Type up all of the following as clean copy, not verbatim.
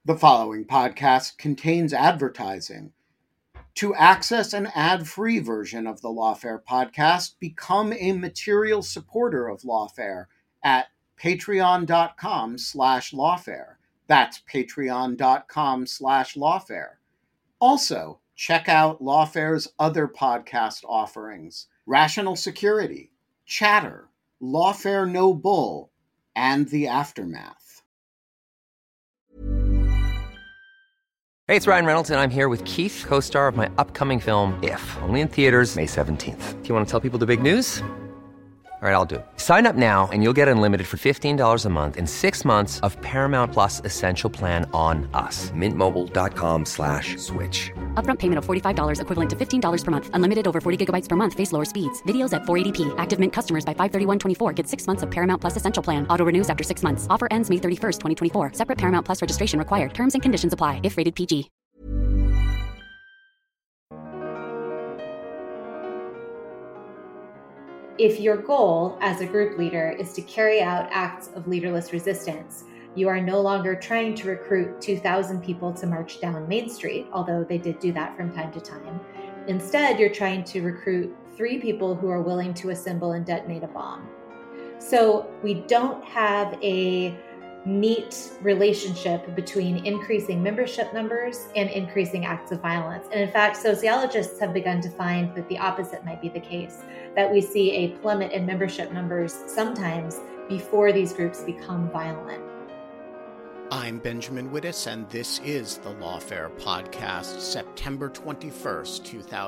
The following podcast contains advertising. To access an ad-free version of the Lawfare podcast, become a material supporter of Lawfare at patreon.com/lawfare. That's patreon.com/lawfare. Also, check out Lawfare's other podcast offerings: Rational Security, Chatter, Lawfare No Bull, and The Aftermath. Hey, it's Ryan Reynolds, and I'm here with Keith, co-star of my upcoming film, If, only in theaters May 17th. Do you want to tell people the big news? All right, I'll do it. Sign up now and you'll get unlimited for $15 a month and 6 months of Paramount Plus Essential Plan on us. MintMobile.com/switch. Upfront payment of $45 equivalent to $15 per month. Unlimited over 40 gigabytes per month. Face lower speeds. Videos at 480p. Active Mint customers by 531.24 get 6 months of Paramount Plus Essential Plan. Auto renews after 6 months. Offer ends May 31st, 2024. Separate Paramount Plus registration required. Terms and conditions apply if rated PG. If your goal as a group leader is to carry out acts of leaderless resistance, you are no longer trying to recruit 2,000 people to march down Main Street, although they did do that from time to time. Instead, you're trying to recruit 3 people who are willing to assemble and detonate a bomb. So we don't have a neat relationship between increasing membership numbers and increasing acts of violence. And in fact, sociologists have begun to find that the opposite might be the case, that we see a plummet in membership numbers sometimes before these groups become violent. I'm Benjamin Wittes, and this is the Lawfare Podcast, September 21st,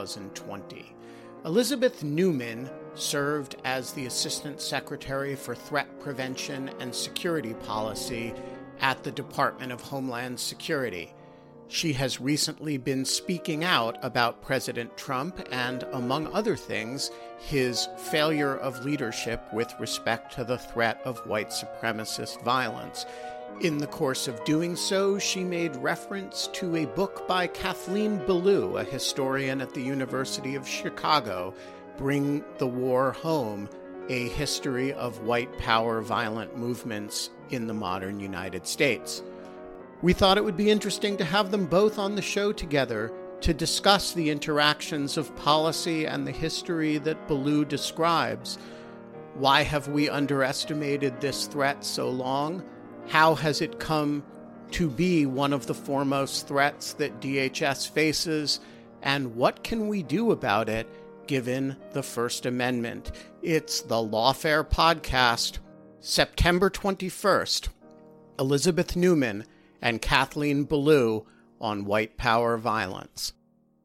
2020. Elizabeth Neumann served as the Assistant Secretary for Threat Prevention and Security Policy at the Department of Homeland Security. She has recently been speaking out about President Trump and, among other things, his failure of leadership with respect to the threat of white supremacist violence. In the course of doing so, she made reference to a book by Kathleen Belew, a historian at the University of Chicago, Bring the War Home, A History of White Power Violent Movements in the Modern United States. We thought it would be interesting to have them both on the show together to discuss the interactions of policy and the history that Belew describes. Why have we underestimated this threat so long? How has it come to be one of the foremost threats that DHS faces? And what can we do about it, given the First Amendment? It's the Lawfare Podcast, September 21st. Elizabeth Neumann and Kathleen Belew on white power violence.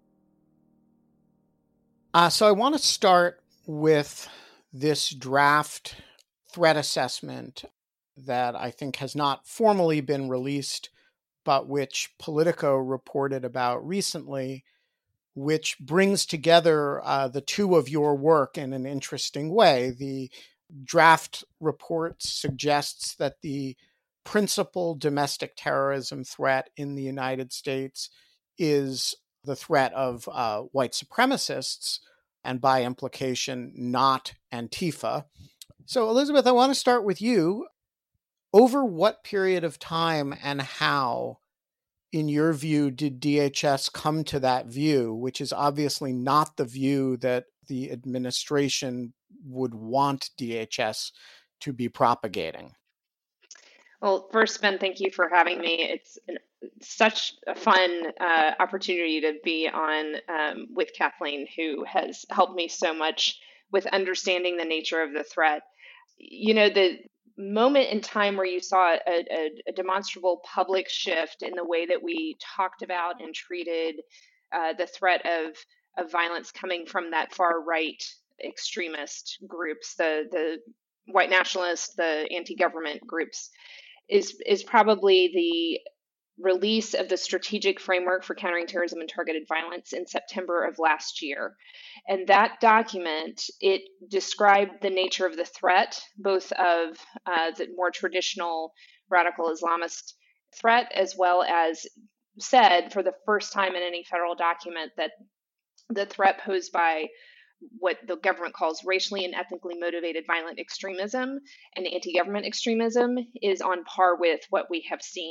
So I want to start with this draft threat assessment that I think has not formally been released, but which Politico reported about recently, which brings together the two of your work in an interesting way. The draft report suggests that the principal domestic terrorism threat in the United States is the threat of white supremacists, and by implication, not Antifa. So, Elizabeth, I want to start with you. Over what period of time and how, in your view, did DHS come to that view, which is obviously not the view that the administration would want DHS to be propagating? Well, first, Ben, thank you for having me. It's such a fun opportunity to be on with Kathleen, who has helped me so much with understanding the nature of the threat. You know, the moment in time where you saw a demonstrable public shift in the way that we talked about and treated the threat of violence coming from that far right extremist groups, the white nationalists, the anti-government groups, is probably the release of the Strategic Framework for Countering Terrorism and Targeted Violence in September of last year. And that document, it described the nature of the threat, both of the more traditional radical Islamist threat, as well as said for the first time in any federal document that the threat posed by what the government calls racially and ethnically motivated violent extremism and anti-government extremism is on par with what we have seen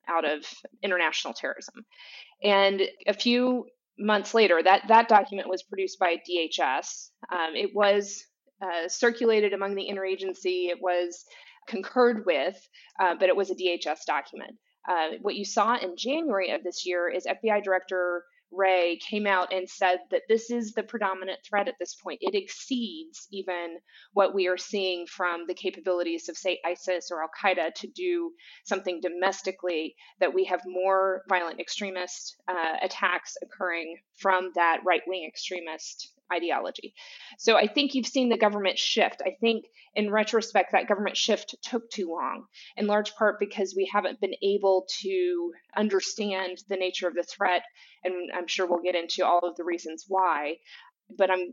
out of international terrorism. And a few months later, that document was produced by DHS. It was circulated among the interagency. It was concurred with, but it was a DHS document. What you saw in January of this year is FBI Director Wray came out and said that this is the predominant threat at this point. It exceeds even what we are seeing from the capabilities of, say, ISIS or Al Qaeda to do something domestically, that we have more violent extremist attacks occurring from that right-wing extremist ideology. So I think you've seen the government shift. I think in retrospect, that government shift took too long, in large part because we haven't been able to understand the nature of the threat. And I'm sure we'll get into all of the reasons why. But I'm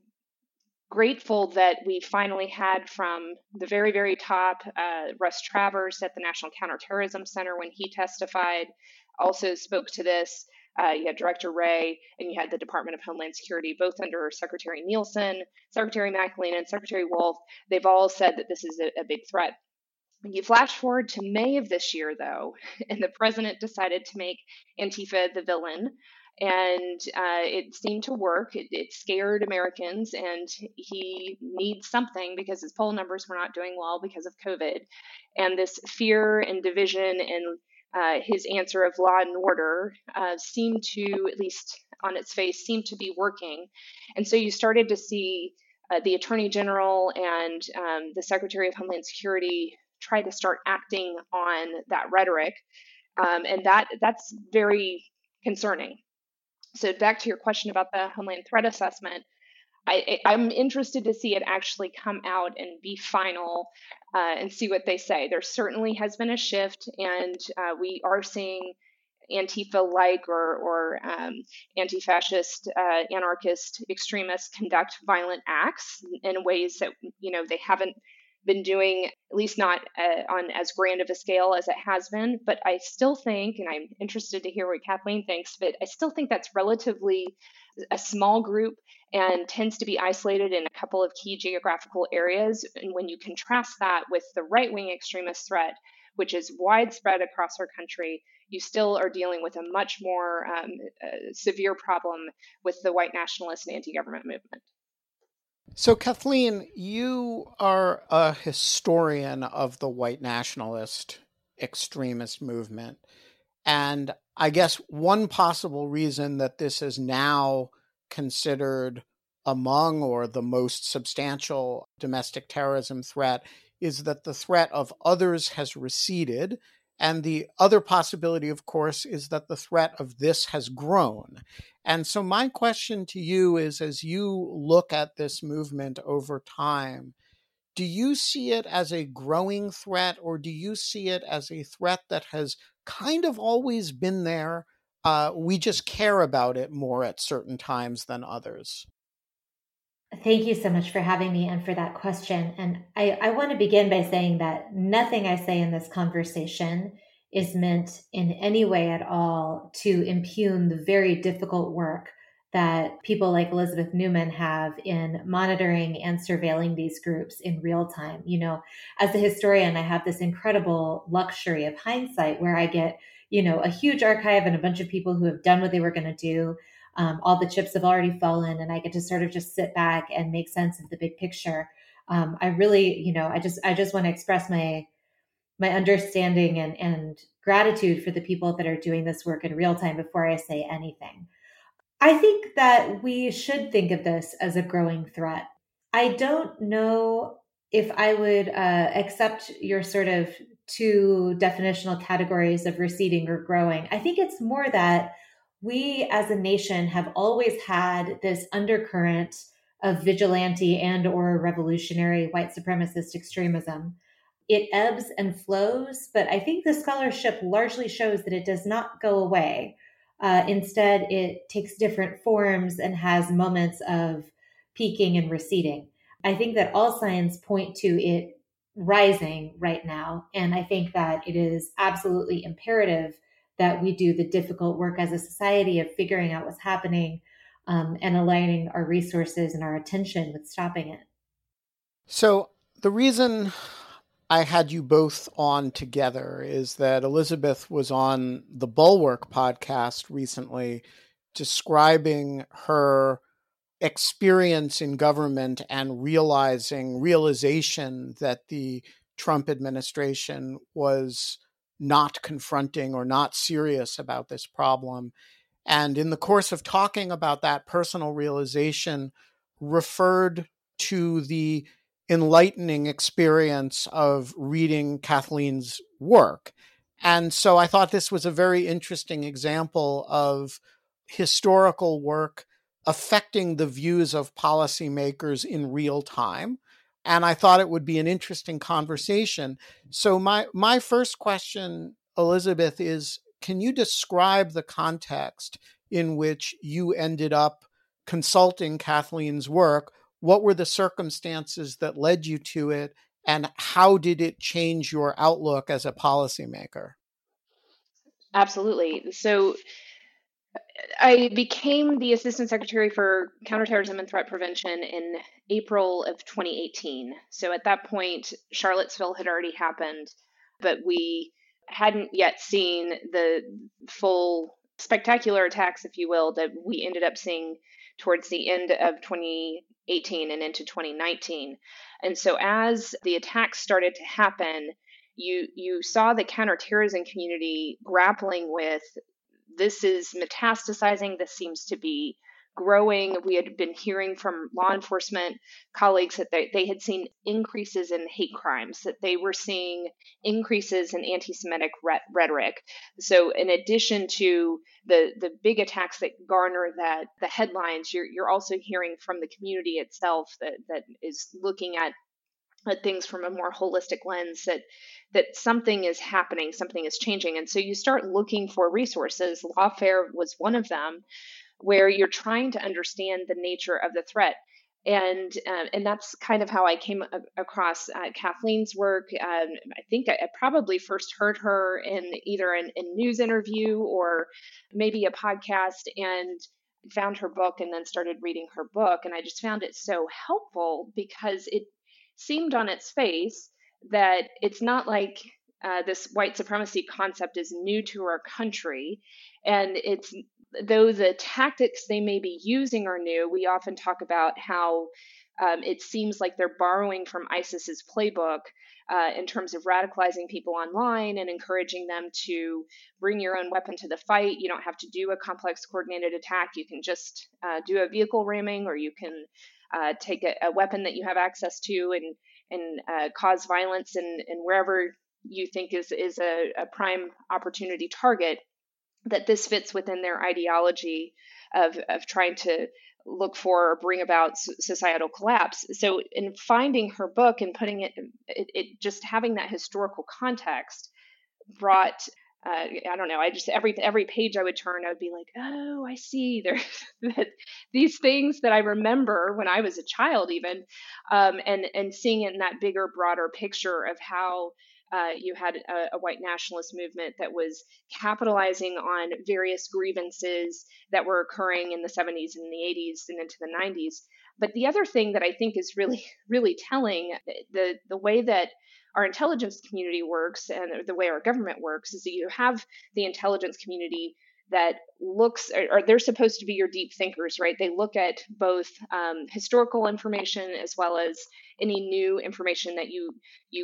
grateful that we finally had from the very, very top, Russ Travers at the National Counterterrorism Center, when he testified, also spoke to this. You had Director Wray, and you had the Department of Homeland Security, both under Secretary Nielsen, Secretary McAleenan, and Secretary Wolf. They've all said that this is a big threat. You flash forward to May of this year, though, and the president decided to make Antifa the villain. And it seemed to work. It scared Americans, and he needs something because his poll numbers were not doing well because of COVID. And this fear and division and his answer of law and order seemed to, at least on its face, seemed to be working. And so you started to see the Attorney General and the Secretary of Homeland Security try to start acting on that rhetoric. And that's very concerning. So back to your question about the Homeland Threat Assessment, I'm interested to see it actually come out and be final and see what they say. There certainly has been a shift, and we are seeing Antifa-like or anti-fascist, anarchist extremists conduct violent acts in ways that they haven't been doing, at least not on as grand of a scale as it has been. But I still think, and I'm interested to hear what Kathleen thinks, but I still think that's relatively a small group and tends to be isolated in a couple of key geographical areas. And when you contrast that with the right-wing extremist threat, which is widespread across our country, you still are dealing with a much more severe problem with the white nationalist and anti-government movement. So, Kathleen, you are a historian of the white nationalist extremist movement. And I guess one possible reason that this is now considered among or the most substantial domestic terrorism threat is that the threat of others has receded. And the other possibility, of course, is that the threat of this has grown. And so my question to you is, as you look at this movement over time, do you see it as a growing threat, or do you see it as a threat that has kind of always been there? We just care about it more at certain times than others. Thank you so much for having me and for that question. And I want to begin by saying that nothing I say in this conversation is meant in any way at all to impugn the very difficult work that people like Elizabeth Neumann have in monitoring and surveilling these groups in real time. As a historian, I have this incredible luxury of hindsight where I get, a huge archive and a bunch of people who have done what they were going to do. All the chips have already fallen, and I get to sort of just sit back and make sense of the big picture. I really, I just want to express my understanding and gratitude for the people that are doing this work in real time before I say anything. I think that we should think of this as a growing threat. I don't know if I would accept your sort of two definitional categories of receding or growing. I think it's more that we as a nation have always had this undercurrent of vigilante and or revolutionary white supremacist extremism. It ebbs and flows, but I think the scholarship largely shows that it does not go away. Instead, it takes different forms and has moments of peaking and receding. I think that all signs point to it rising right now. And I think that it is absolutely imperative that we do the difficult work as a society of figuring out what's happening and aligning our resources and our attention with stopping it. So the reason I had you both on together is that Elizabeth was on the Bulwark podcast recently describing her experience in government and realization that the Trump administration was not confronting or not serious about this problem. And in the course of talking about that personal realization, referred to the enlightening experience of reading Kathleen's work. And so I thought this was a very interesting example of historical work affecting the views of policymakers in real time. And I thought it would be an interesting conversation. So my first question, Elizabeth, is can you describe the context in which you ended up consulting Kathleen's work? What were the circumstances that led you to it? And how did it change your outlook as a policymaker? Absolutely. So I became the Assistant Secretary for Counterterrorism and Threat Prevention in April of 2018. So at that point, Charlottesville had already happened, but we hadn't yet seen the full spectacular attacks, if you will, that we ended up seeing towards the end of 2018 and into 2019. And so as the attacks started to happen, you saw the counterterrorism community grappling with, this is metastasizing, this seems to be growing. We had been hearing from law enforcement colleagues that they had seen increases in hate crimes, that they were seeing increases in anti-Semitic rhetoric. So in addition to the big attacks that garner the headlines, you're also hearing from the community itself that is looking at things from a more holistic lens, that something is happening, something is changing. And so you start looking for resources. Lawfare was one of them, where you're trying to understand the nature of the threat. And that's kind of how I came across Kathleen's work. I think I probably first heard her in either a news interview or maybe a podcast, and found her book and then started reading her book. And I just found it so helpful because it seemed on its face that it's not like this white supremacy concept is new to our country. And it's, though the tactics they may be using are new, we often talk about how it seems like they're borrowing from ISIS's playbook in terms of radicalizing people online and encouraging them to bring your own weapon to the fight. You don't have to do a complex coordinated attack. You can just do a vehicle ramming, or you can take a weapon that you have access to and cause violence and wherever you think is a prime opportunity target. That this fits within their ideology of trying to look for or bring about societal collapse. So in finding her book and putting it just having that historical context brought, I don't know, I just, every page I would turn, I would be like, oh, I see there's these things that I remember when I was a child even, and seeing it in that bigger, broader picture of how you had a white nationalist movement that was capitalizing on various grievances that were occurring in the 70s and the 80s and into the 90s. But the other thing that I think is really, really telling, the way that our intelligence community works and the way our government works, is that you have the intelligence community that looks, or they're supposed to be your deep thinkers, right? They look at both historical information as well as any new information that you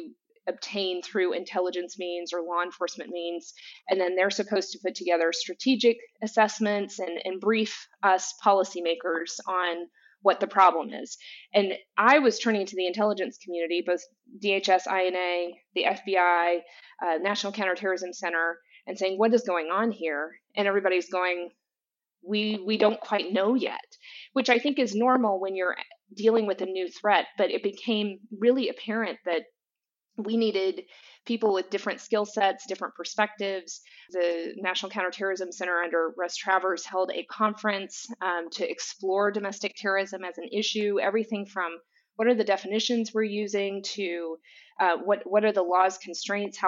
obtain through intelligence means or law enforcement means. And then they're supposed to put together strategic assessments and brief us policymakers on what the problem is. And I was turning to the intelligence community, both DHS, INA, the FBI, National Counterterrorism Center, and saying, what is going on here? And everybody's going, we don't quite know yet, which I think is normal when you're dealing with a new threat. But it became really apparent that we needed people with different skill sets, different perspectives. The National Counterterrorism Center under Russ Travers held a conference to explore domestic terrorism as an issue, everything from what are the definitions we're using to what are the law's constraints,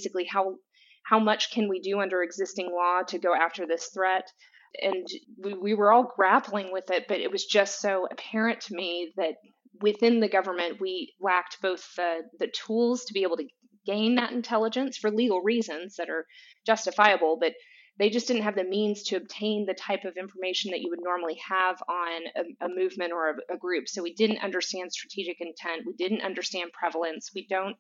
how much can we do under existing law to go after this threat. And we were all grappling with it, but it was just so apparent to me that within the government, we lacked both the tools to be able to gain that intelligence for legal reasons that are justifiable, but they just didn't have the means to obtain the type of information that you would normally have on a movement or a group. So we didn't understand strategic intent. We didn't understand prevalence.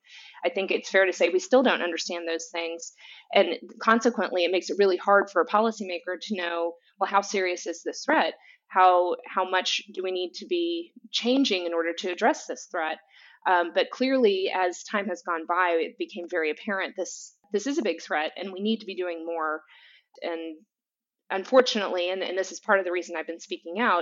I think it's fair to say we still don't understand those things. And consequently, it makes it really hard for a policymaker to know, well, how serious is this threat? How much do we need to be changing in order to address this threat? But clearly, as time has gone by, it became very apparent this is a big threat and we need to be doing more. And unfortunately, and this is part of the reason I've been speaking out,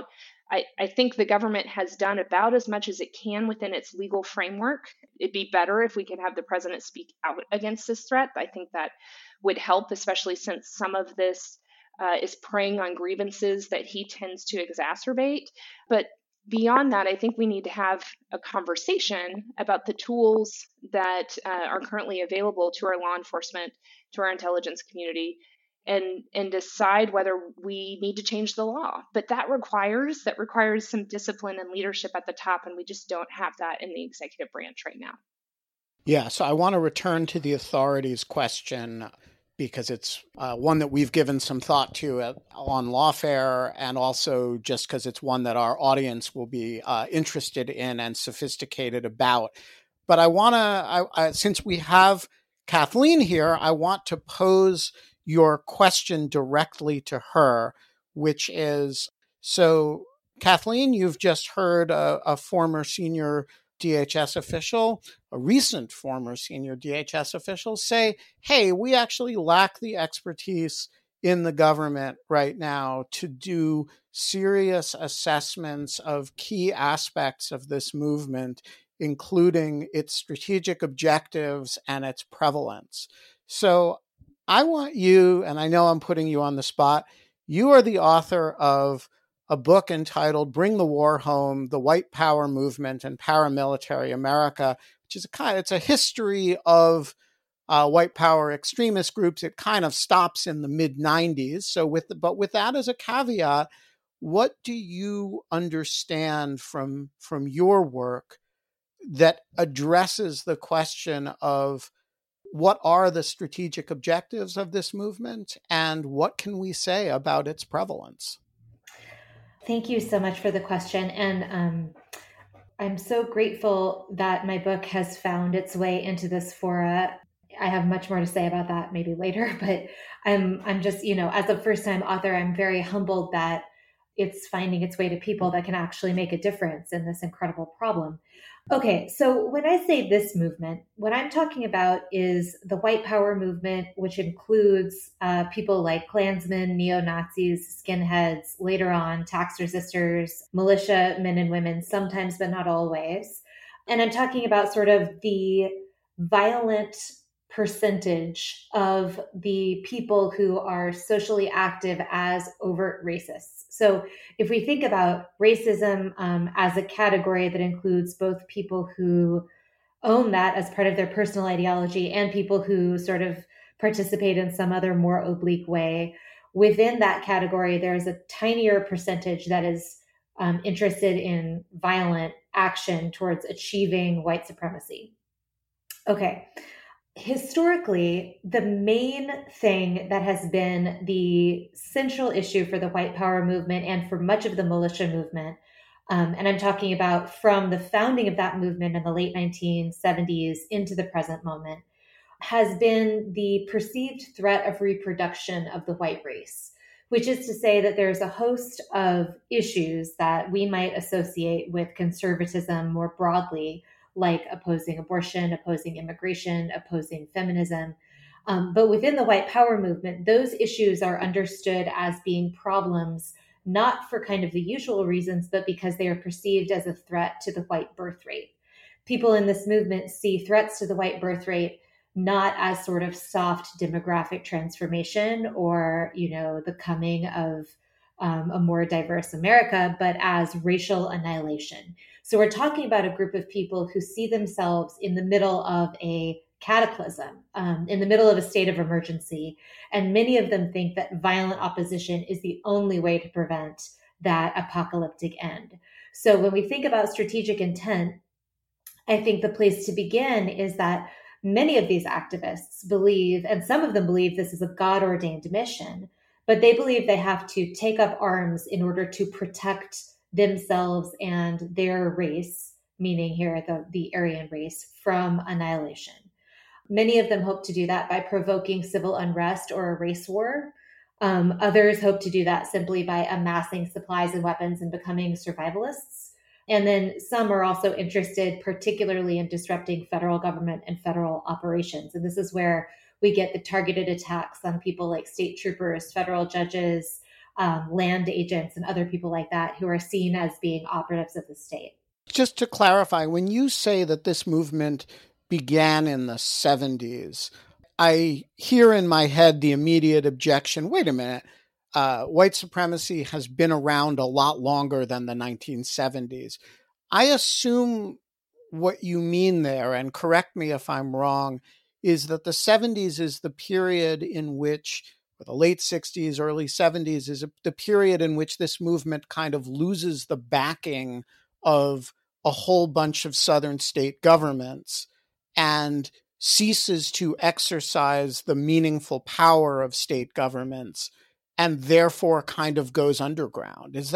I think the government has done about as much as it can within its legal framework. It'd be better if we could have the president speak out against this threat. I think that would help, especially since some of this is preying on grievances that he tends to exacerbate. But beyond that, I think we need to have a conversation about the tools that are currently available to our law enforcement, to our intelligence community, and decide whether we need to change the law. But that requires some discipline and leadership at the top, and we just don't have that in the executive branch right now. Yeah, so I want to return to the authorities question because it's one that we've given some thought to on Lawfare, and also just because it's one that our audience will be interested in and sophisticated about. But I want to, since we have Kathleen here, I want to pose your question directly to her, which is, so Kathleen, you've just heard a former senior DHS official, a recent former senior DHS official say, hey, we actually lack the expertise in the government right now to do serious assessments of key aspects of this movement, including its strategic objectives and its prevalence. So I want you, and I know I'm putting you on the spot, you are the author of a book entitled Bring the War Home, The White Power Movement and Paramilitary America, which is it's a history of white power extremist groups. It kind of stops in the mid-90s. But with that as a caveat, what do you understand from your work that addresses the question of what are the strategic objectives of this movement and what can we say about its prevalence? Thank you so much for the question. And I'm so grateful that my book has found its way into this fora. I have much more to say about that maybe later, but I'm just, as a first-time author, I'm very humbled that it's finding its way to people that can actually make a difference in this incredible problem. Okay, so when I say this movement, what I'm talking about is the white power movement, which includes people like Klansmen, neo-Nazis, skinheads, later on tax resistors, militia men and women, sometimes but not always. And I'm talking about sort of the violent percentage of the people who are socially active as overt racists. So if we think about racism as a category that includes both people who own that as part of their personal ideology and people who sort of participate in some other more oblique way, within that category, there's a tinier percentage that is interested in violent action towards achieving white supremacy. Okay. Historically, the main thing that has been the central issue for the white power movement and for much of the militia movement, and I'm talking about from the founding of that movement in the late 1970s into the present moment, has been the perceived threat of reproduction of the white race, which is to say that there's a host of issues that we might associate with conservatism more broadly, like opposing abortion, opposing immigration, opposing feminism. But within the white power movement, those issues are understood as being problems, not for kind of the usual reasons, but because they are perceived as a threat to the white birth rate. People in this movement see threats to the white birth rate not as sort of soft demographic transformation or, the coming of a more diverse America, but as racial annihilation. So we're talking about a group of people who see themselves in the middle of a cataclysm, in the middle of a state of emergency. And many of them think that violent opposition is the only way to prevent that apocalyptic end. So when we think about strategic intent, I think the place to begin is that many of these activists believe, and some of them believe this is a God-ordained mission, but they believe they have to take up arms in order to protect themselves and their race, meaning here the Aryan race, from annihilation. Many of them hope to do that by provoking civil unrest or a race war. Others hope to do that simply by amassing supplies and weapons and becoming survivalists. And then some are also interested particularly in disrupting federal government and federal operations. And this is where we get the targeted attacks on people like state troopers, federal judges, land agents, and other people like that who are seen as being operatives of the state. Just to clarify, when you say that this movement began in the 70s, I hear in my head the immediate objection, wait a minute, white supremacy has been around a lot longer than the 1970s. I assume what you mean there, and correct me if I'm wrong, is that the 70s is the period in which, or the late 60s, early 70s, is the period in which this movement kind of loses the backing of a whole bunch of Southern state governments and ceases to exercise the meaningful power of state governments, and therefore kind of goes underground. Is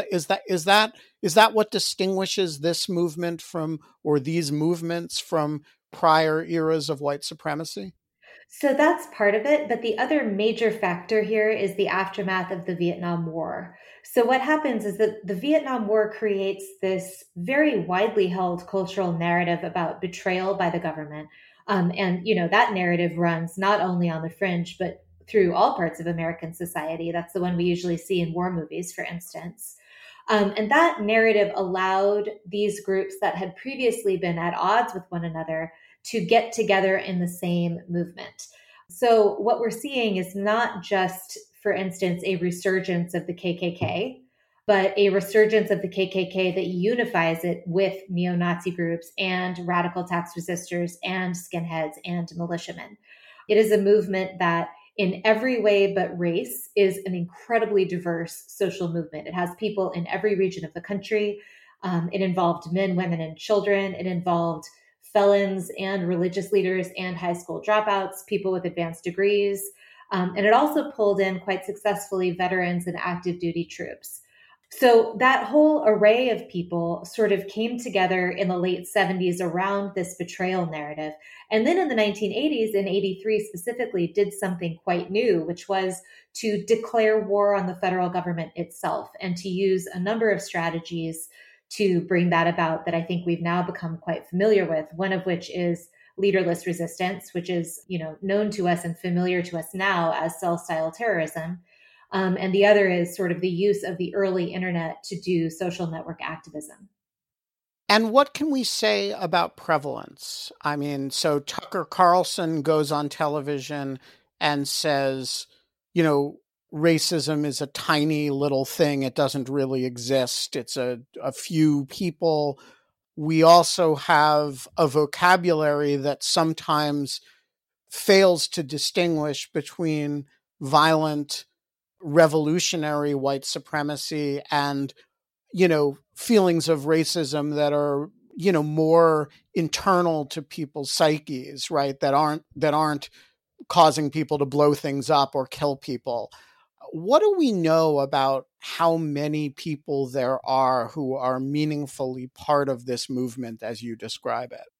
that what distinguishes this movement from, or these movements from, prior eras of white supremacy? So that's part of it. But the other major factor here is the aftermath of the Vietnam War. So what happens is that the Vietnam War creates this very widely held cultural narrative about betrayal by the government. And, that narrative runs not only on the fringe, but through all parts of American society. That's the one we usually see in war movies, for instance. And that narrative allowed these groups that had previously been at odds with one another to get together in the same movement. So what we're seeing is not just, for instance, a resurgence of the KKK, but a resurgence of the KKK that unifies it with neo-Nazi groups and radical tax resistors and skinheads and militiamen. It is a movement that in every way but race is an incredibly diverse social movement. It has people in every region of the country. It involved men, women, and children. It involved felons and religious leaders and high school dropouts, people with advanced degrees. And it also pulled in quite successfully veterans and active duty troops. So that whole array of people sort of came together in the late 70s around this betrayal narrative. And then in the 1980s, in 83 specifically, did something quite new, which was to declare war on the federal government itself and to use a number of strategies to bring that about that I think we've now become quite familiar with, one of which is leaderless resistance, which is, known to us and familiar to us now as cell-style terrorism. And the other is sort of the use of the early internet to do social network activism. And what can we say about prevalence? I mean, so Tucker Carlson goes on television and says, racism is a tiny little thing. It doesn't really exist. It's a few people. We also have a vocabulary that sometimes fails to distinguish between violent, revolutionary white supremacy and, feelings of racism that are, more internal to people's psyches, right? That aren't causing people to blow things up or kill people. What do we know about how many people there are who are meaningfully part of this movement as you describe it?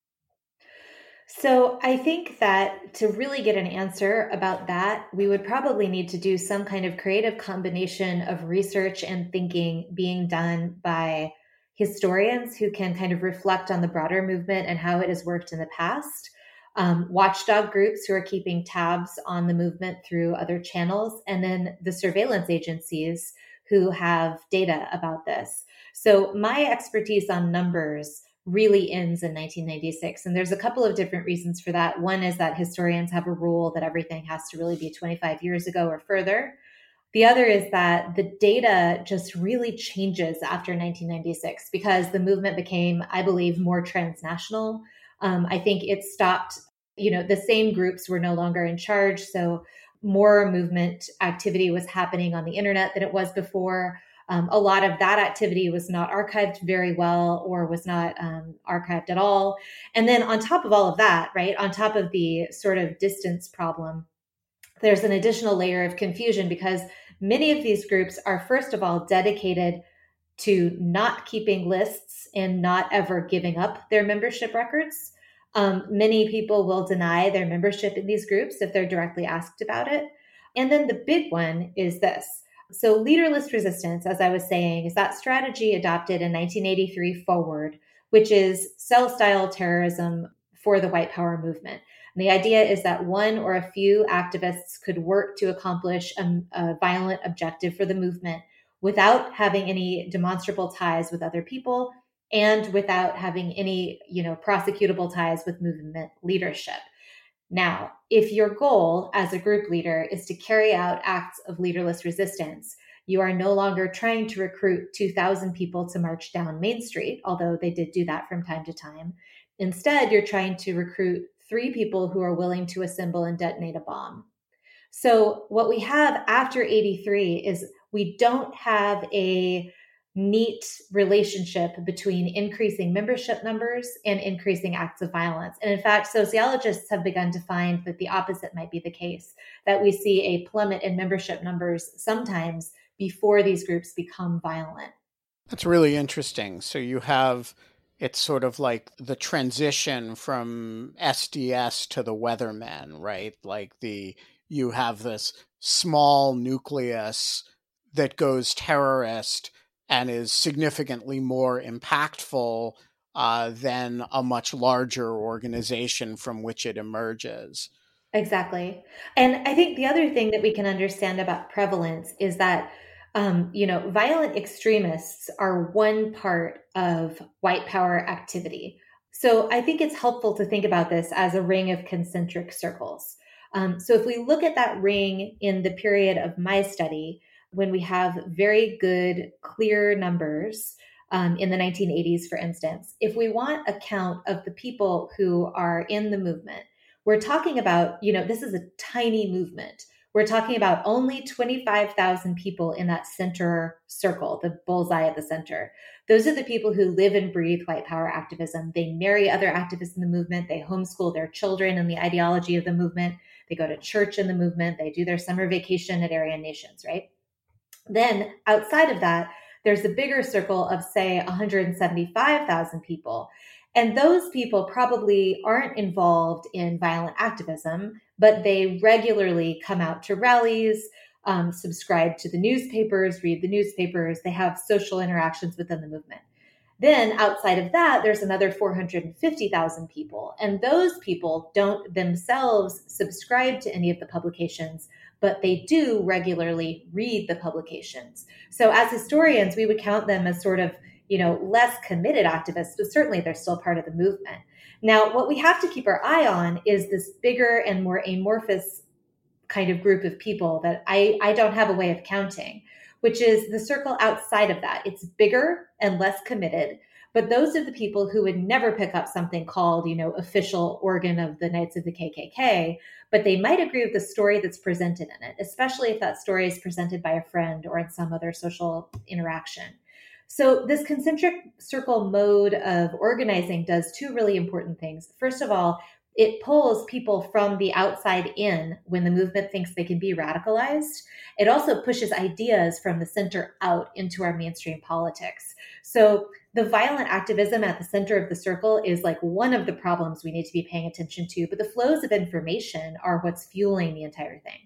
So I think that to really get an answer about that, we would probably need to do some kind of creative combination of research and thinking being done by historians who can kind of reflect on the broader movement and how it has worked in the past. Watchdog groups who are keeping tabs on the movement through other channels, and then the surveillance agencies who have data about this. So my expertise on numbers really ends in 1996. And there's a couple of different reasons for that. One is that historians have a rule that everything has to really be 25 years ago or further. The other is that the data just really changes after 1996 because the movement became, I believe, more transnational. I think it stopped, the same groups were no longer in charge. So more movement activity was happening on the internet than it was before. A lot of that activity was not archived very well or was not archived at all. And then on top of all of that, right, on top of the sort of distance problem, there's an additional layer of confusion because many of these groups are, first of all, dedicated to not keeping lists and not ever giving up their membership records. Many people will deny their membership in these groups if they're directly asked about it. And then the big one is this. So leaderless resistance, as I was saying, is that strategy adopted in 1983 forward, which is cell-style terrorism for the white power movement. And the idea is that one or a few activists could work to accomplish a violent objective for the movement without having any demonstrable ties with other people and without having any, prosecutable ties with movement leadership. Now, if your goal as a group leader is to carry out acts of leaderless resistance, you are no longer trying to recruit 2,000 people to march down Main Street, although they did do that from time to time. Instead, you're trying to recruit 3 people who are willing to assemble and detonate a bomb. So what we have after 83 is we don't have a neat relationship between increasing membership numbers and increasing acts of violence. And in fact, sociologists have begun to find that the opposite might be the case, that we see a plummet in membership numbers sometimes before these groups become violent. That's really interesting. So you have, it's sort of like the transition from SDS to the Weathermen, right? Like you have this small nucleus that goes terrorist and is significantly more impactful than a much larger organization from which it emerges. Exactly. And I think the other thing that we can understand about prevalence is that, violent extremists are one part of white power activity. So I think it's helpful to think about this as a ring of concentric circles. So if we look at that ring in the period of my study, when we have very good, clear numbers in the 1980s, for instance, if we want a count of the people who are in the movement, we're talking about, this is a tiny movement. We're talking about only 25,000 people in that center circle, the bullseye at the center. Those are the people who live and breathe white power activism. They marry other activists in the movement. They homeschool their children in the ideology of the movement. They go to church in the movement. They do their summer vacation at Aryan Nations, right? Then outside of that, there's a bigger circle of, say, 175,000 people. And those people probably aren't involved in violent activism, but they regularly come out to rallies, subscribe to the newspapers, read the newspapers. They have social interactions within the movement. Then outside of that, there's another 450,000 people. And those people don't themselves subscribe to any of the publications, but they do regularly read the publications. So as historians, we would count them as sort of, less committed activists, but certainly they're still part of the movement. Now, what we have to keep our eye on is this bigger and more amorphous kind of group of people that I don't have a way of counting, which is the circle outside of that. It's bigger and less committed, but those are the people who would never pick up something called, official organ of the Knights of the KKK, but they might agree with the story that's presented in it, especially if that story is presented by a friend or in some other social interaction. So this concentric circle mode of organizing does 2 really important things. First of all, it pulls people from the outside in when the movement thinks they can be radicalized. It also pushes ideas from the center out into our mainstream politics. So the violent activism at the center of the circle is like one of the problems we need to be paying attention to, but the flows of information are what's fueling the entire thing.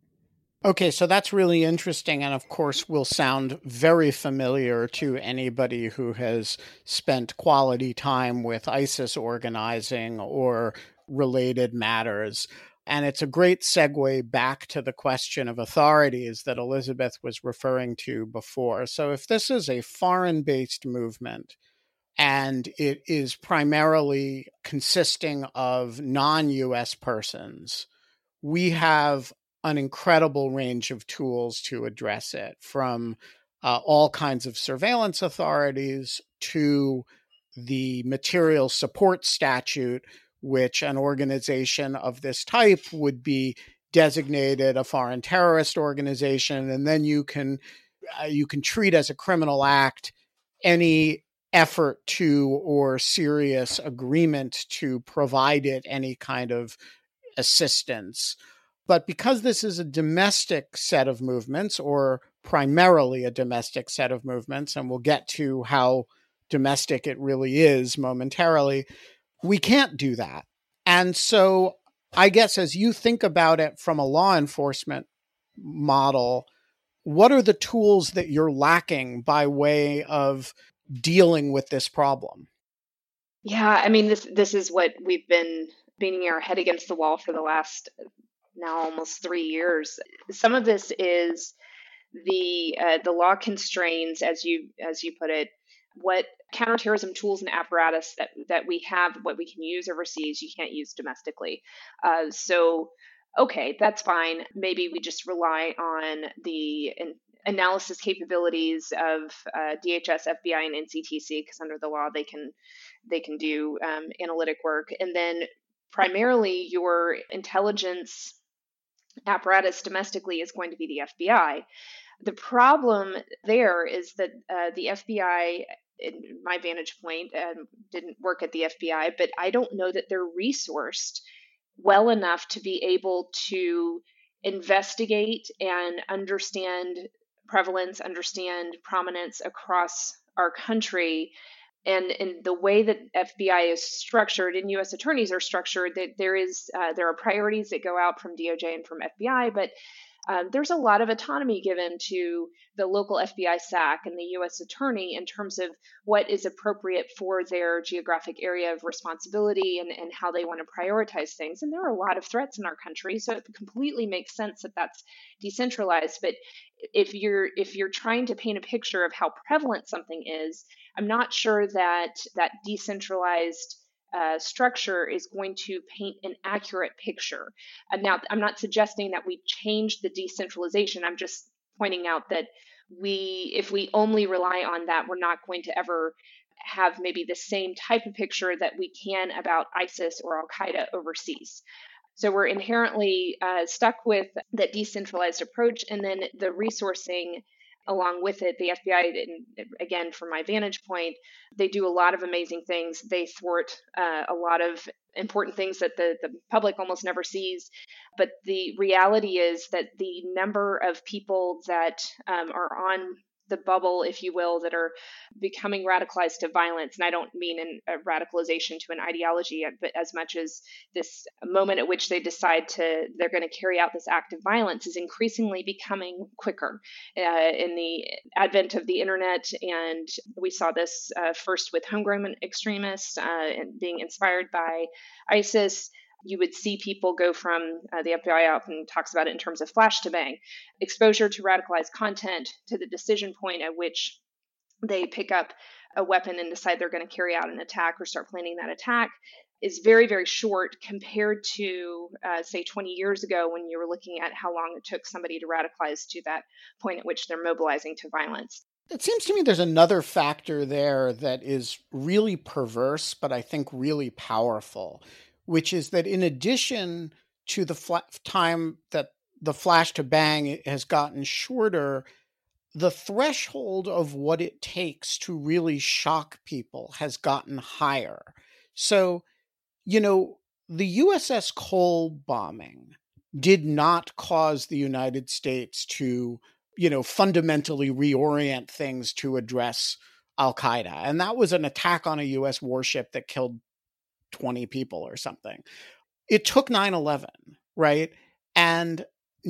Okay, so that's really interesting, and of course will sound very familiar to anybody who has spent quality time with ISIS organizing or related matters. And it's a great segue back to the question of authorities that Elizabeth was referring to before. So if this is a foreign-based movement, and it is primarily consisting of non-U.S. persons, we have an incredible range of tools to address it, from all kinds of surveillance authorities to the material support statute, which an organization of this type would be designated a foreign terrorist organization. And then you can you can treat as a criminal act any effort to or serious agreement to provide it any kind of assistance. But because this is a domestic set of movements, or primarily a domestic set of movements, and we'll get to how domestic it really is momentarily, we can't do that. And so I guess as you think about it from a law enforcement model, what are the tools that you're lacking by way of dealing with this problem? Yeah, I mean, this is what we've been beating our head against the wall for the last now almost 3 years. Some of this is the law constrains, as you put it, what counterterrorism tools and apparatus that we have, what we can use overseas, you can't use domestically. So, okay, that's fine. Maybe we just rely on the analysis capabilities of DHS, FBI, and NCTC, because under the law they can do analytic work, and then primarily your intelligence apparatus domestically is going to be the FBI. The problem there is that the FBI, in my vantage point, didn't work at the FBI, but I don't know that they're resourced well enough to be able to investigate and understand prevalence, understand prominence across our country. And in the way that FBI is structured and U.S. attorneys are structured, that there are priorities that go out from DOJ and from FBI, but there's a lot of autonomy given to the local FBI SAC and the U.S. attorney in terms of what is appropriate for their geographic area of responsibility and how they want to prioritize things. And there are a lot of threats in our country, so it completely makes sense that that's decentralized. But if you're trying to paint a picture of how prevalent something is, I'm not sure that decentralized structure is going to paint an accurate picture. Now, I'm not suggesting that we change the decentralization. I'm just pointing out that if we only rely on that, we're not going to ever have maybe the same type of picture that we can about ISIS or Al-Qaeda overseas. So we're inherently stuck with that decentralized approach, and then the resourcing along with it. The FBI, again, from my vantage point, they do a lot of amazing things. They thwart a lot of important things that the public almost never sees. But the reality is that the number of people that are on the bubble, if you will, that are becoming radicalized to violence. And I don't mean a radicalization to an ideology, but as much as this moment at which they decide they're going to carry out this act of violence is increasingly becoming quicker in the advent of the internet. And we saw this first with homegrown extremists and being inspired by ISIS. You would see people go from, the FBI often talks about it in terms of flash to bang, exposure to radicalized content to the decision point at which they pick up a weapon and decide they're going to carry out an attack or start planning that attack is very, very short compared to, say, 20 years ago when you were looking at how long it took somebody to radicalize to that point at which they're mobilizing to violence. It seems to me there's another factor there that is really perverse, but I think really powerful, which is that in addition to the time that the flash to bang has gotten shorter, the threshold of what it takes to really shock people has gotten higher. So, the USS Cole bombing did not cause the United States to, fundamentally reorient things to address Al-Qaeda. And that was an attack on a U.S. warship that killed 20 people or something. It took 9/11, right? And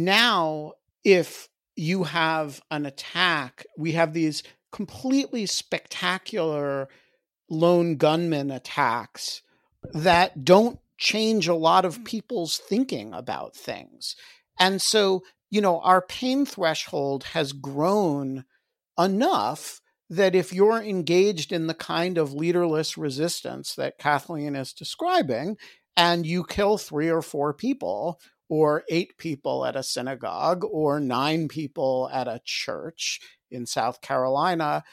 now if you have an attack, we have these completely spectacular lone gunman attacks that don't change a lot of people's thinking about things. And so, our pain threshold has grown enough that if you're engaged in the kind of leaderless resistance that Kathleen is describing, and you kill 3 or 4 people, or 8 people at a synagogue, or 9 people at a church in South Carolina,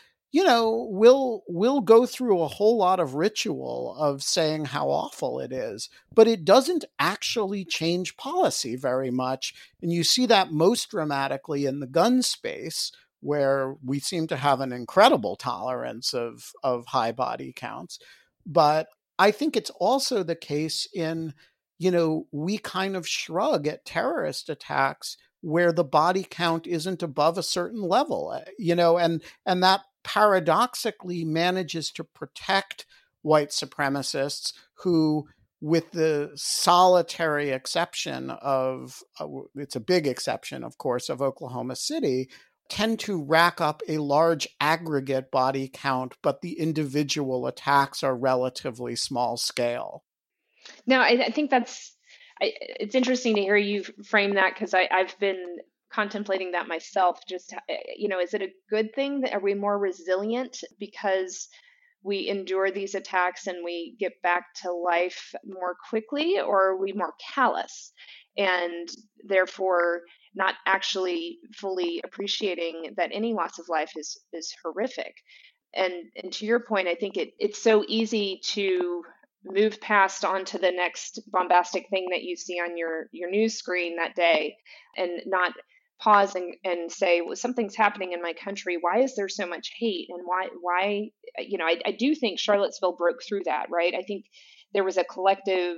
we'll go through a whole lot of ritual of saying how awful it is, but it doesn't actually change policy very much. And you see that most dramatically in the gun space, where we seem to have an incredible tolerance of high body counts. But I think it's also the case in, we kind of shrug at terrorist attacks where the body count isn't above a certain level, and that paradoxically manages to protect white supremacists who, with the solitary exception of, it's a big exception, of course, of Oklahoma City, tend to rack up a large aggregate body count, but the individual attacks are relatively small scale. No, I think it's interesting to hear you frame that, because I've been contemplating that myself. Just, is it a good thing? Are we more resilient because we endure these attacks and we get back to life more quickly, or are we more callous and therefore not actually fully appreciating that any loss of life is horrific? And to your point, I think it's so easy to move past onto the next bombastic thing that you see on your news screen that day and not pause and say, well, something's happening in my country. Why is there so much hate? And why, I do think Charlottesville broke through that, right? I think there was a collective,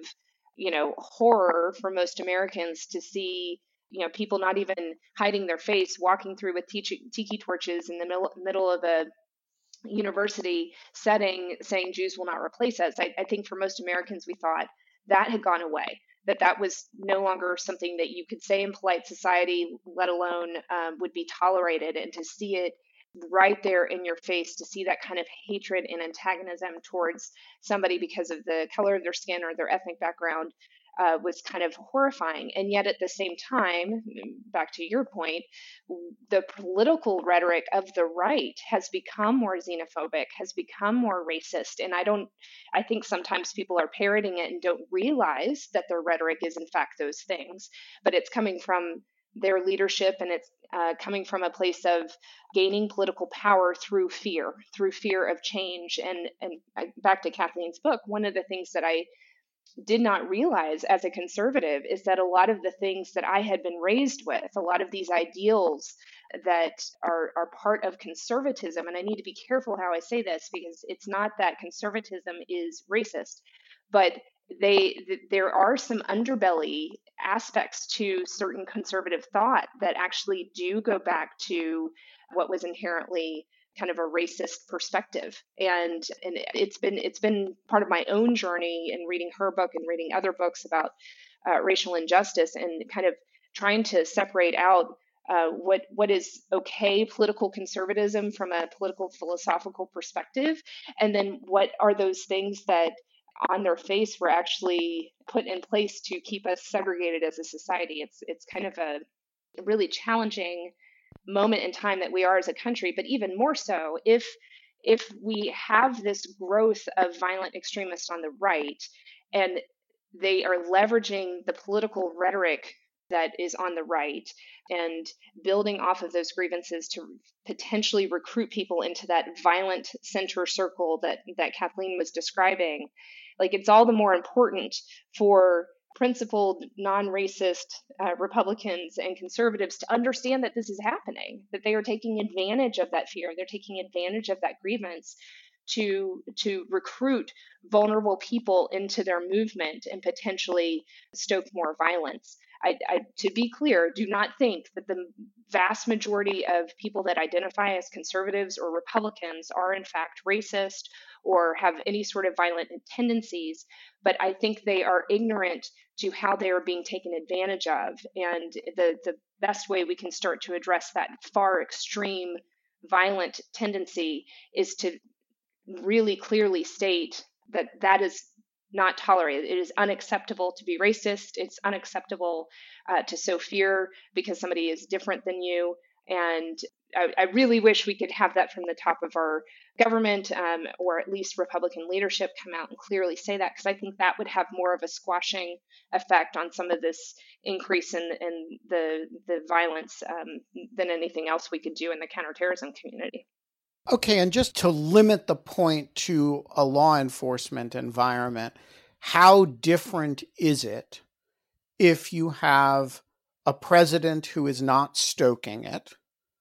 horror for most Americans to see, people not even hiding their face, walking through with tiki torches in the middle of a university setting saying Jews will not replace us. I think for most Americans, we thought that had gone away, that was no longer something that you could say in polite society, let alone would be tolerated. And to see it right there in your face, to see that kind of hatred and antagonism towards somebody because of the color of their skin or their ethnic background was kind of horrifying. And yet at the same time, back to your point, the political rhetoric of the right has become more xenophobic, has become more racist. And I think sometimes people are parroting it and don't realize that their rhetoric is in fact those things, but it's coming from their leadership, and it's coming from a place of gaining political power through fear of change. And back to Kathleen's book, one of the things that I did not realize as a conservative is that a lot of the things that I had been raised with, a lot of these ideals that are part of conservatism, and I need to be careful how I say this, because it's not that conservatism is racist, but there are some underbelly aspects to certain conservative thought that actually do go back to what was inherently kind of a racist perspective. And it's been part of my own journey in reading her book and reading other books about racial injustice, and kind of trying to separate out what is okay political conservatism from a political philosophical perspective, and then what are those things that on their face were actually put in place to keep us segregated as a society. It's kind of a really challenging moment in time that we are as a country, but even more so if we have this growth of violent extremists on the right, and they are leveraging the political rhetoric that is on the right and building off of those grievances to potentially recruit people into that violent center circle that Kathleen was describing. Like, it's all the more important for principled, non-racist Republicans and conservatives to understand that this is happening, that they are taking advantage of that fear. They're taking advantage of that grievance to recruit vulnerable people into their movement and potentially stoke more violence. To be clear, do not think that the vast majority of people that identify as conservatives or Republicans are in fact racist or have any sort of violent tendencies, but I think they are ignorant to how they are being taken advantage of. And the best way we can start to address that far extreme violent tendency is to really clearly state that is not tolerated. It is unacceptable to be racist. It's unacceptable to sow fear because somebody is different than you. And I really wish we could have that from the top of our government, or at least Republican leadership come out and clearly say that, because I think that would have more of a squashing effect on some of this increase in the violence than anything else we could do in the counterterrorism community. Okay, and just to limit the point to a law enforcement environment, how different is it if you have a president who is not stoking it,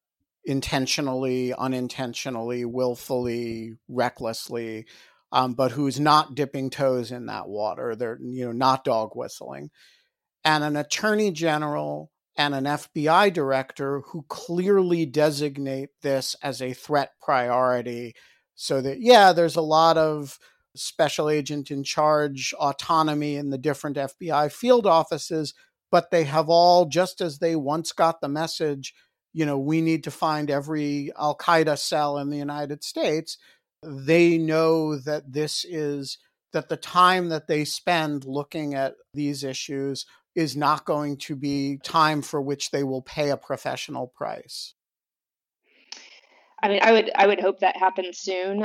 intentionally, unintentionally, willfully, recklessly, but who's not dipping toes in that water. They're, not dog whistling. And an attorney general and an FBI director who clearly designate this as a threat priority, so that, there's a lot of special agent in charge autonomy in the different FBI field offices, but they have all, just as they once got the message, we need to find every Al-Qaeda cell in the United States, they know that that the time that they spend looking at these issues is not going to be time for which they will pay a professional price. I mean, I would hope that happens soon.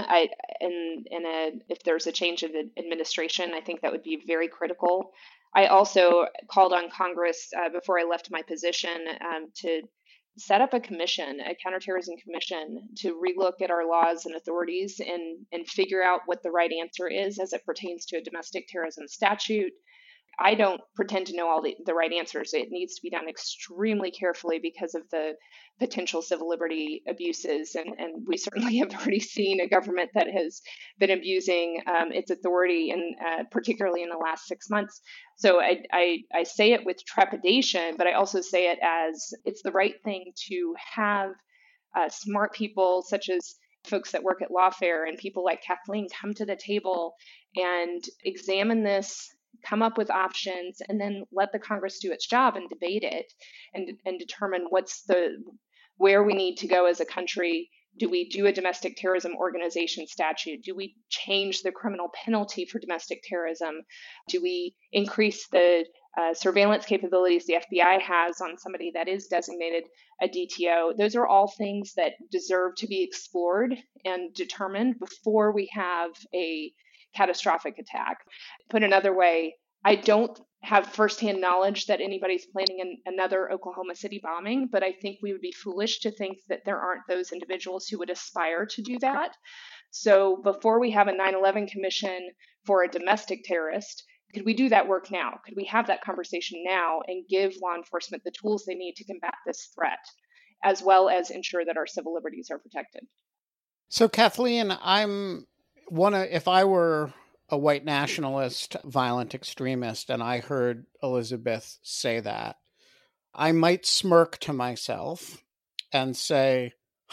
If there's a change of administration, I think that would be very critical. I also called on Congress before I left my position to set up a commission, a counterterrorism commission, to relook at our laws and authorities and figure out what the right answer is as it pertains to a domestic terrorism statute. I don't pretend to know all the right answers. It needs to be done extremely carefully because of the potential civil liberty abuses. And we certainly have already seen a government that has been abusing its authority, and particularly in the last 6 months. So I say it with trepidation, but I also say it as it's the right thing to have smart people such as folks that work at Lawfare and people like Kathleen come to the table and examine this, come up with options, and then let the Congress do its job and debate it and determine where we need to go as a country. Do we do a domestic terrorism organization statute? Do we change the criminal penalty for domestic terrorism? Do we increase the surveillance capabilities the FBI has on somebody that is designated a DTO? Those are all things that deserve to be explored and determined before we have a catastrophic attack. Put another way, I don't have firsthand knowledge that anybody's planning another Oklahoma City bombing, but I think we would be foolish to think that there aren't those individuals who would aspire to do that. So before we have a 9/11 commission for a domestic terrorist, could we do that work now? Could we have that conversation now and give law enforcement the tools they need to combat this threat, as well as ensure that our civil liberties are protected? So Kathleen, if I were a white nationalist, violent extremist, and I heard Elizabeth say that, I might smirk to myself and say,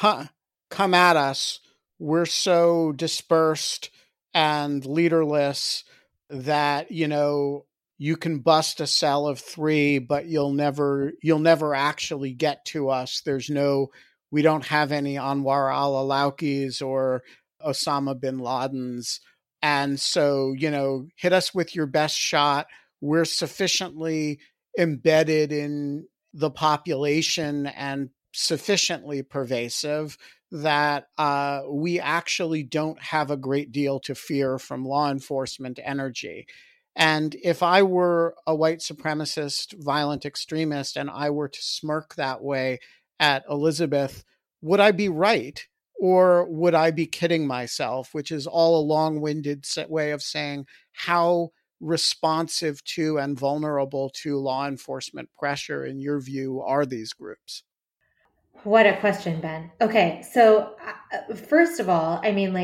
come at us. We're so dispersed and leaderless that, you can bust a cell of 3, but you'll never actually get to us. We don't have any Anwar al-Awlakis or Osama bin Laden's. And so, hit us with your best shot. We're sufficiently embedded in the population and sufficiently pervasive that we actually don't have a great deal to fear from law enforcement energy. And if I were a white supremacist, violent extremist, and I were to smirk that way at Elizabeth, would I be right? Or would I be kidding myself, which is all a long-winded way of saying how responsive to and vulnerable to law enforcement pressure, in your view, are these groups? What a question, Ben. Okay, so first of all,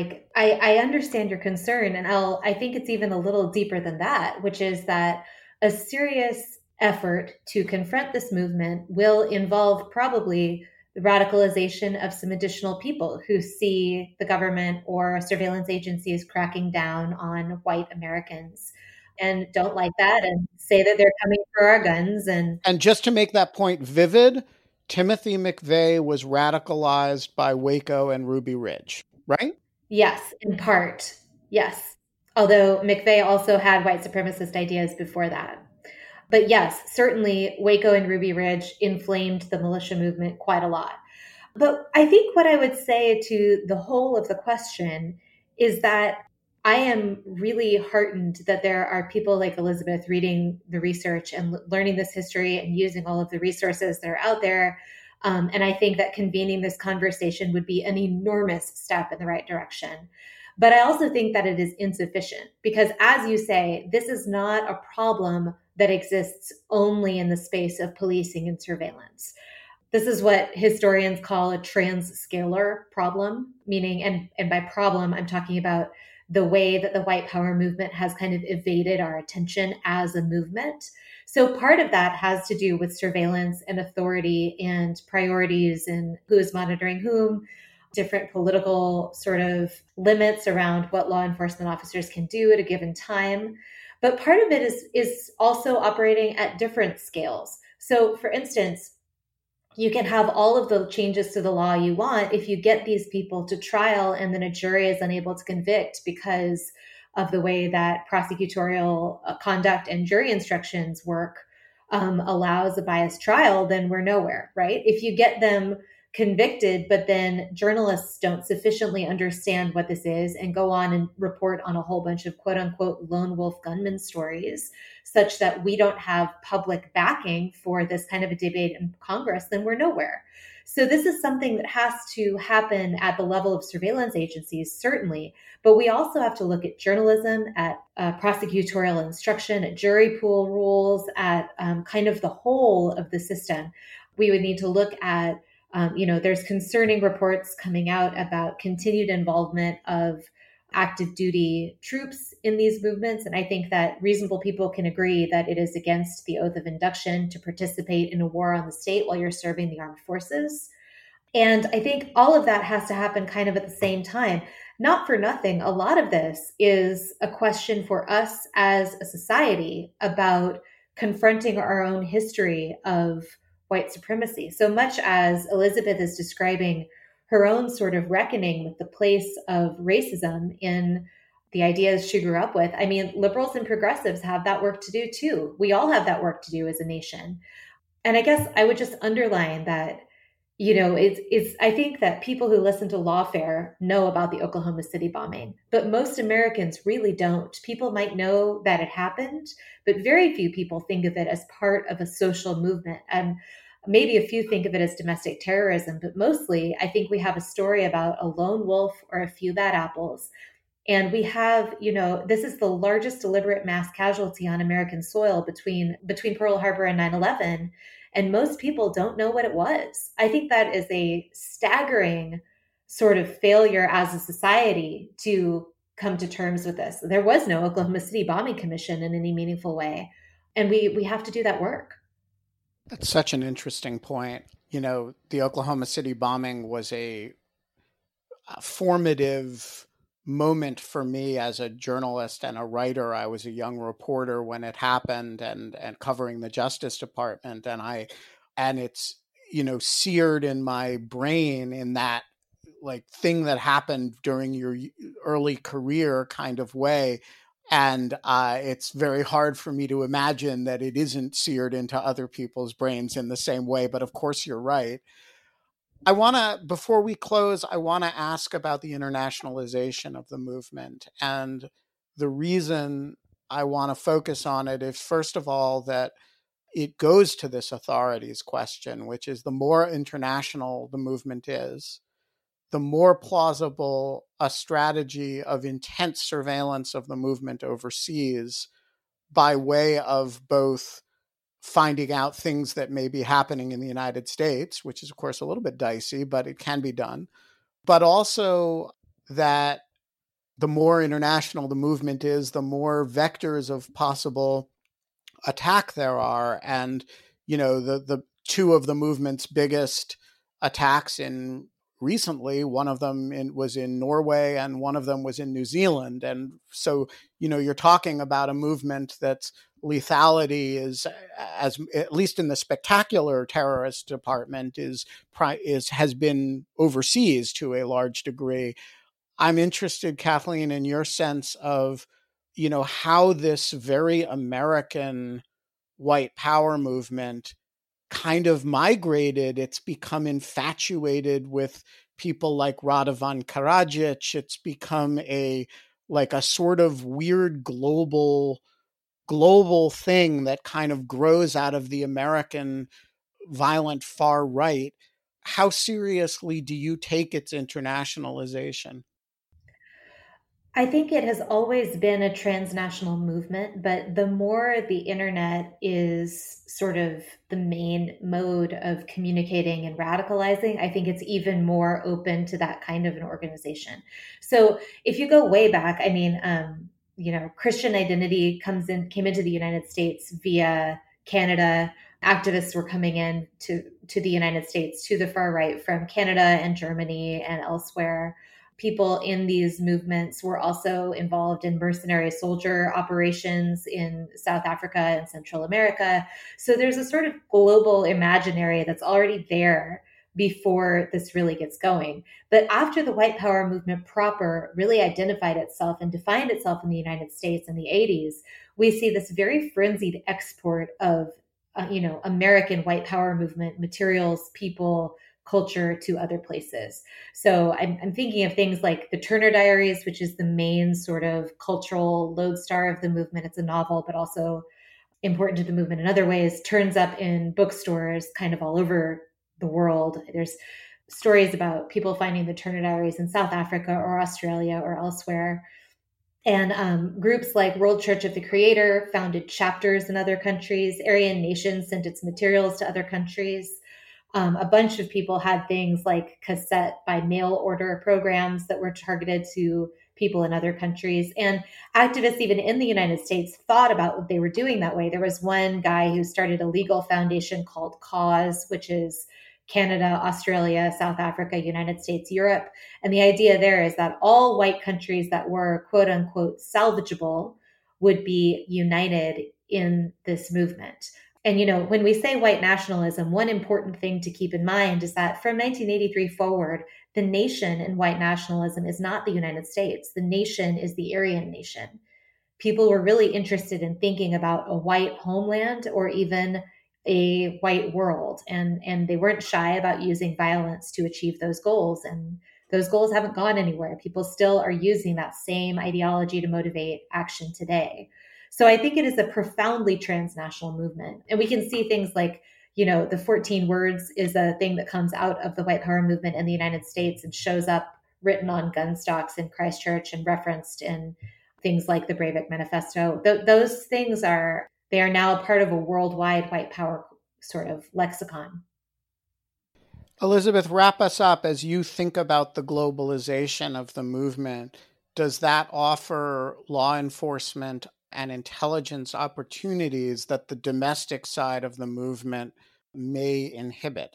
I understand your concern, and I think it's even a little deeper than that, which is that a serious effort to confront this movement will involve probably the radicalization of some additional people who see the government or surveillance agencies cracking down on white Americans and don't like that and say that they're coming for our guns. And just to make that point vivid, Timothy McVeigh was radicalized by Waco and Ruby Ridge, right? Yes, in part. Yes. Although McVeigh also had white supremacist ideas before that. But yes, certainly Waco and Ruby Ridge inflamed the militia movement quite a lot. But I think what I would say to the whole of the question is that I am really heartened that there are people like Elizabeth reading the research and learning this history and using all of the resources that are out there. And I think that convening this conversation would be an enormous step in the right direction. But I also think that it is insufficient because, as you say, this is not a problem that exists only in the space of policing and surveillance. This is what historians call a transscalar problem, meaning, and by problem, I'm talking about the way that the white power movement has kind of evaded our attention as a movement. So part of that has to do with surveillance and authority and priorities and who is monitoring whom, different political sort of limits around what law enforcement officers can do at a given time. But part of it is also operating at different scales. So for instance, you can have all of the changes to the law you want if you get these people to trial and then a jury is unable to convict because of the way that prosecutorial conduct and jury instructions work, allows a biased trial, then we're nowhere, right? If you get them convicted, but then journalists don't sufficiently understand what this is and go on and report on a whole bunch of quote unquote lone wolf gunman stories, such that we don't have public backing for this kind of a debate in Congress, then we're nowhere. So this is something that has to happen at the level of surveillance agencies, certainly, but we also have to look at journalism, at prosecutorial instruction, at jury pool rules, at kind of the whole of the system. We would need to look at, there's concerning reports coming out about continued involvement of active duty troops in these movements. And I think that reasonable people can agree that it is against the oath of induction to participate in a war on the state while you're serving the armed forces. And I think all of that has to happen kind of at the same time. Not for nothing, a lot of this is a question for us as a society about confronting our own history of white supremacy. So much as Elizabeth is describing her own sort of reckoning with the place of racism in the ideas she grew up with. I mean, liberals and progressives have that work to do too. We all have that work to do as a nation. And I guess I would just underline that, I think that people who listen to Lawfare know about the Oklahoma City bombing, but most Americans really don't. People might know that it happened, but very few people think of it as part of a social movement. And maybe a few think of it as domestic terrorism, but mostly I think we have a story about a lone wolf or a few bad apples. And we have, this is the largest deliberate mass casualty on American soil between Pearl Harbor and 9/11. And most people don't know what it was. I think that is a staggering sort of failure as a society to come to terms with this. There was no Oklahoma City bombing commission in any meaningful way. And we have to do that work. That's such an interesting point. The Oklahoma City bombing was a formative moment for me as a journalist and a writer. I was a young reporter when it happened and covering the Justice Department. And it's, seared in my brain in that like thing that happened during your early career kind of way. And it's very hard for me to imagine that it isn't seared into other people's brains in the same way. But of course, you're right. Before we close, I want to ask about the internationalization of the movement. And the reason I want to focus on it is, first of all, that it goes to this authorities question, which is the more international the movement is, the more plausible a strategy of intense surveillance of the movement overseas by way of both finding out things that may be happening in the United States, which is, of course, a little bit dicey, but it can be done. But also that the more international the movement is, the more vectors of possible attack there are. And, the two of the movement's biggest attacks recently, one of them was in Norway and one of them was in New Zealand. And so, you're talking about a movement that's lethality is, as at least in the spectacular terrorist department, has been overseas to a large degree. I'm interested, Kathleen, in your sense of, how this very American white power movement kind of migrated. It's become infatuated with people like Radovan Karadzic. It's become a sort of weird global thing that kind of grows out of the American violent far right. How seriously do you take its internationalization? I think it has always been a transnational movement, but the more the internet is sort of the main mode of communicating and radicalizing, I think it's even more open to that kind of an organization. So if you go way back, I mean, Christian identity came into the United States via Canada. Activists were coming in to the United States, to the far right, from Canada and Germany and elsewhere. People in these movements were also involved in mercenary soldier operations in South Africa and Central America. So there's a sort of global imaginary that's already there before this really gets going. But after the white power movement proper really identified itself and defined itself in the United States in the 80s, we see this very frenzied export of American white power movement materials, people, culture to other places. So I'm thinking of things like the Turner Diaries, which is the main sort of cultural lodestar of the movement. It's a novel, but also important to the movement in other ways, turns up in bookstores kind of all over the world. There's stories about people finding the Turner Diaries in South Africa or Australia or elsewhere. And groups like World Church of the Creator founded chapters in other countries. Aryan Nation sent its materials to other countries. A bunch of people had things like cassette by mail order programs that were targeted to people in other countries. And activists, even in the United States, thought about what they were doing that way. There was one guy who started a legal foundation called Cause, which is Canada, Australia, South Africa, United States, Europe. And the idea there is that all white countries that were quote unquote salvageable would be united in this movement. And, when we say white nationalism, one important thing to keep in mind is that from 1983 forward, the nation in white nationalism is not the United States. The nation is the Aryan nation. People were really interested in thinking about a white homeland or even a white world. And they weren't shy about using violence to achieve those goals. And those goals haven't gone anywhere. People still are using that same ideology to motivate action today. So I think it is a profoundly transnational movement. And we can see things like, the 14 words is a thing that comes out of the white power movement in the United States and shows up written on gun stocks in Christchurch and referenced in things like the Breivik Manifesto. Those things are now part of a worldwide white power sort of lexicon. Elizabeth, wrap us up as you think about the globalization of the movement. Does that offer law enforcement and intelligence opportunities that the domestic side of the movement may inhibit?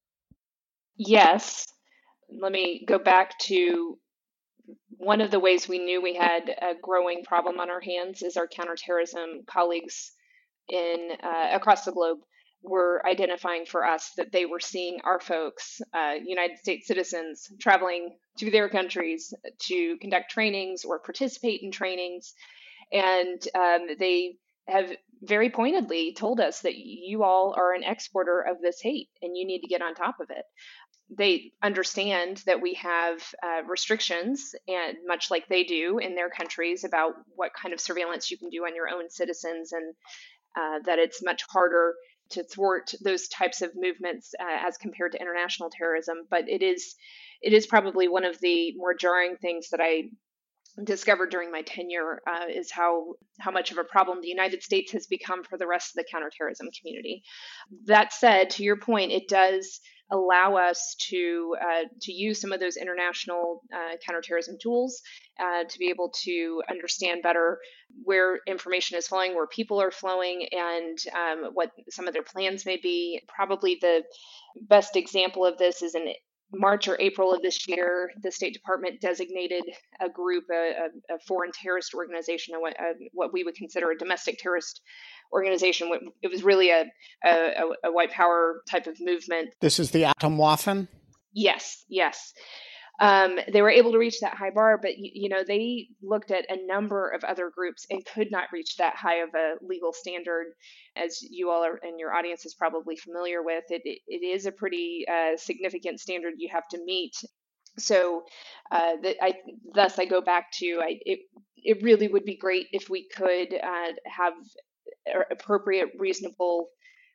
Yes. Let me go back to one of the ways we knew we had a growing problem on our hands is our counterterrorism colleagues in across the globe were identifying for us that they were seeing our folks, United States citizens, traveling to their countries to conduct trainings or participate in trainings. And they have very pointedly told us that you all are an exporter of this hate and you need to get on top of it. They understand that we have restrictions, and much like they do in their countries, about what kind of surveillance you can do on your own citizens, and that it's much harder to thwart those types of movements as compared to international terrorism. But it is probably one of the more jarring things that I discovered during my tenure is how much of a problem the United States has become for the rest of the counterterrorism community. That said, to your point, it does allow us to use some of those international counterterrorism tools to be able to understand better where information is flowing, where people are flowing, and what some of their plans may be. Probably the best example of this is in March or April of this year, the State Department designated a group, a foreign terrorist organization, what we would consider a domestic terrorist organization. It was really a white power type of movement. This is the Atomwaffen? Yes. They were able to reach that high bar, but they looked at a number of other groups and could not reach that high of a legal standard. As you all are, and your audience is probably familiar with, it is a pretty significant standard you have to meet. So thus I go back to it really would be great if we could have appropriate, reasonable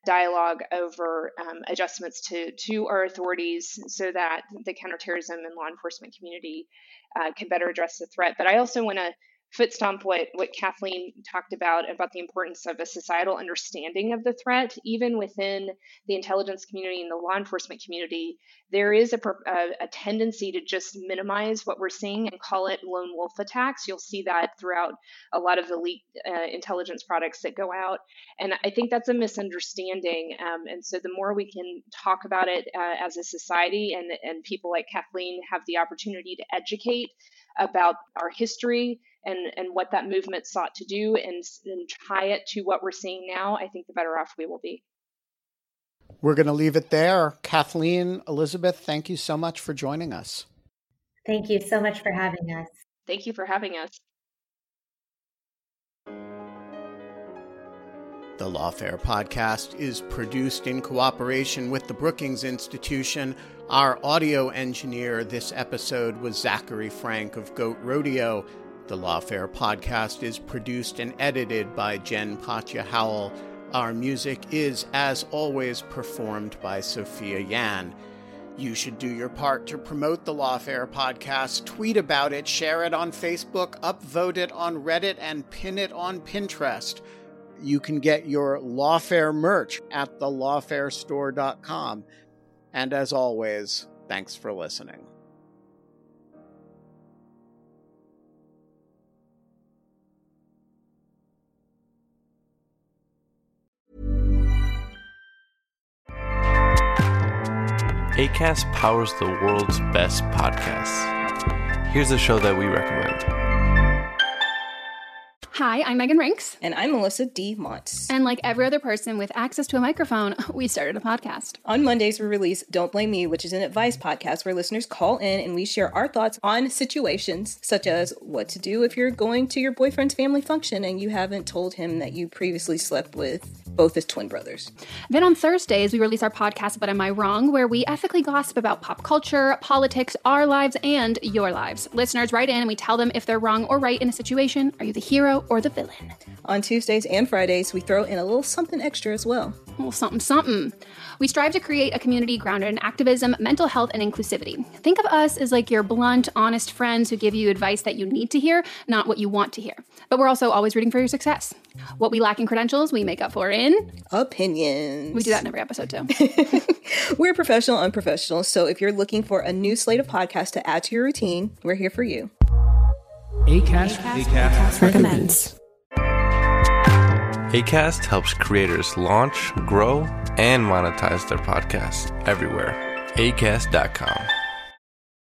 dialogue over adjustments to our authorities so that the counterterrorism and law enforcement community can better address the threat. But I also want to foot stomp what Kathleen talked about the importance of a societal understanding of the threat. Even within the intelligence community and the law enforcement community, there is a tendency to just minimize what we're seeing and call it lone wolf attacks. You'll see that throughout a lot of the leaked intelligence products that go out. And I think that's a misunderstanding. And so the more we can talk about it as a society, and people like Kathleen have the opportunity to educate about our history and what that movement sought to do and tie it to what we're seeing now, I think the better off we will be. We're going to leave it there. Kathleen, Elizabeth, thank you so much for joining us. Thank you so much for having us. Thank you for having us. The Lawfare podcast is produced in cooperation with the Brookings Institution. Our audio engineer this episode was Zachary Frank of Goat Rodeo. The Lawfare podcast is produced and edited by Jen Patja Howell. Our music is, as always, performed by Sophia Yan. You should do your part to promote the Lawfare podcast. Tweet about it, share it on Facebook, upvote it on Reddit, and pin it on Pinterest. You can get your Lawfare merch at thelawfarestore.com. And as always, thanks for listening. Acast powers the world's best podcasts. Here's a show that we recommend. Hi, I'm Megan Rinks. And I'm Melissa D. Montz. And like every other person with access to a microphone, we started a podcast. On Mondays, we release Don't Blame Me, which is an advice podcast where listeners call in and we share our thoughts on situations such as what to do if you're going to your boyfriend's family function and you haven't told him that you previously slept with both his twin brothers. Then on Thursdays, we release our podcast, But Am I Wrong?, where we ethically gossip about pop culture, politics, our lives, and your lives. Listeners write in and we tell them if they're wrong or right in a situation. Are you the hero or the villain? On Tuesdays and Fridays, we throw in a little something extra as well. A little something, something. We strive to create a community grounded in activism, mental health, and inclusivity. Think of us as like your blunt, honest friends who give you advice that you need to hear, not what you want to hear. But we're also always rooting for your success. What we lack in credentials, we make up for in opinions. We do that in every episode too. We're professional unprofessionals, so if you're looking for a new slate of podcasts to add to your routine, we're here for you. Acast recommends. Acast helps creators launch, grow, and monetize their podcasts everywhere. Acast.com.